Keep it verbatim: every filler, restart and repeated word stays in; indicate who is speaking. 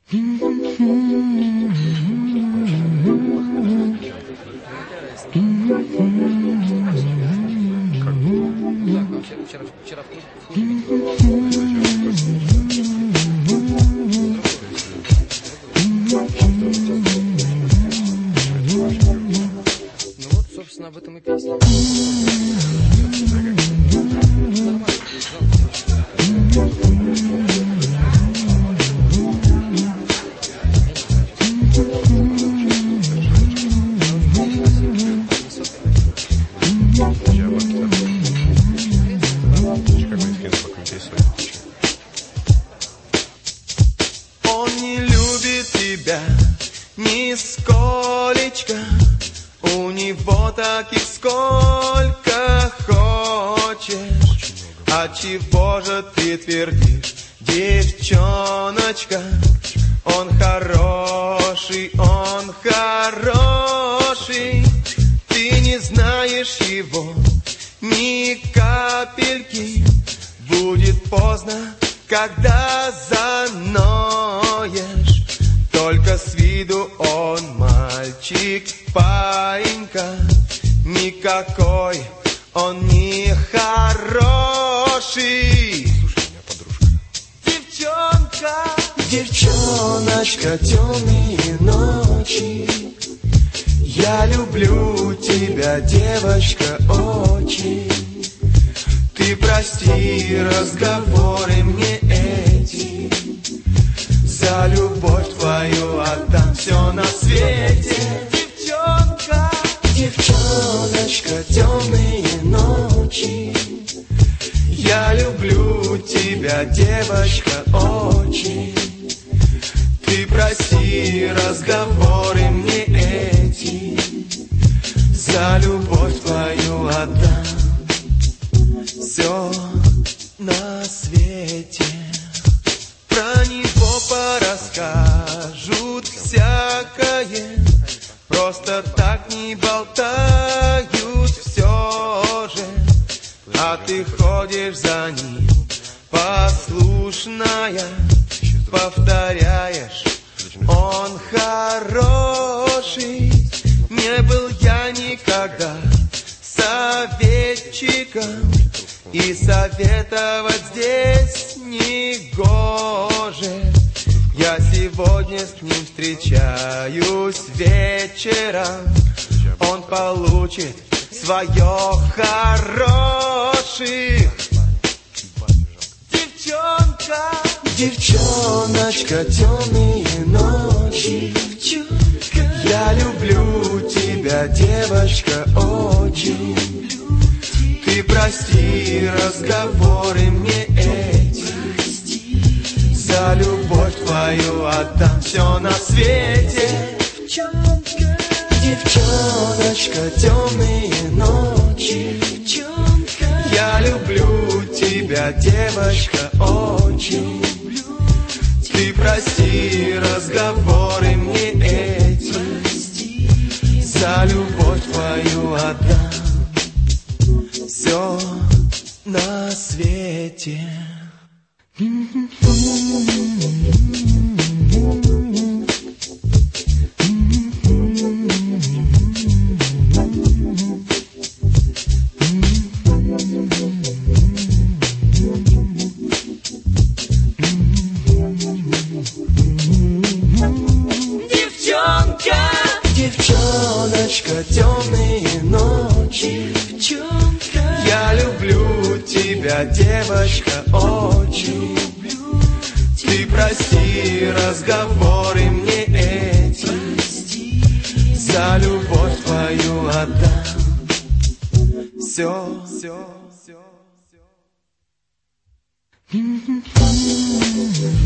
Speaker 1: Об этом и песня.
Speaker 2: Он не любит тебя нисколечко. У него таких сколько хочешь. А чего же ты твердишь, девчоночка? Он хороший, он хороший. Ты не знаешь его ни капельки. Будет поздно, когда заноешь. Только с виду он мальчик, паинька. Никакой он не хороший. Девчонка, девчоночка, темные ночи. Я люблю тебя, девочка, очень. Ты прости разговоры мне эти. За любовь твою отдам все на свете. Девчонка, девчоночка, темные ночи. Я люблю тебя, девочка, очень. Ты прости разговоры мне эти. За любовь твою отдам все на свете. Про него порасскажут всякое. Просто так не болтают все же. А ты ходишь за ним послушная. Повторяешь, он хороший. Не был я никогда советчиком. И советовать здесь не гоже. Я сегодня с ним встречаюсь вечером. Он получит свое хороших. Девчонка, девчоночка, темные ночи. Я люблю тебя, девочка, очень. Ты прости разговоры мне эти. За любовь твою отдам все на свете. Девчонка, девчоночка, темные ночи. Я люблю тебя, девочка, очень. Ты прости разговоры мне эти. За любовь твою отдам все на свете. Девчонка, девчоночка, темные ночи. Я люблю тебя, девочка, очень. Ты прости разговоры мне эти. За любовь твою отдам все, все, все, все.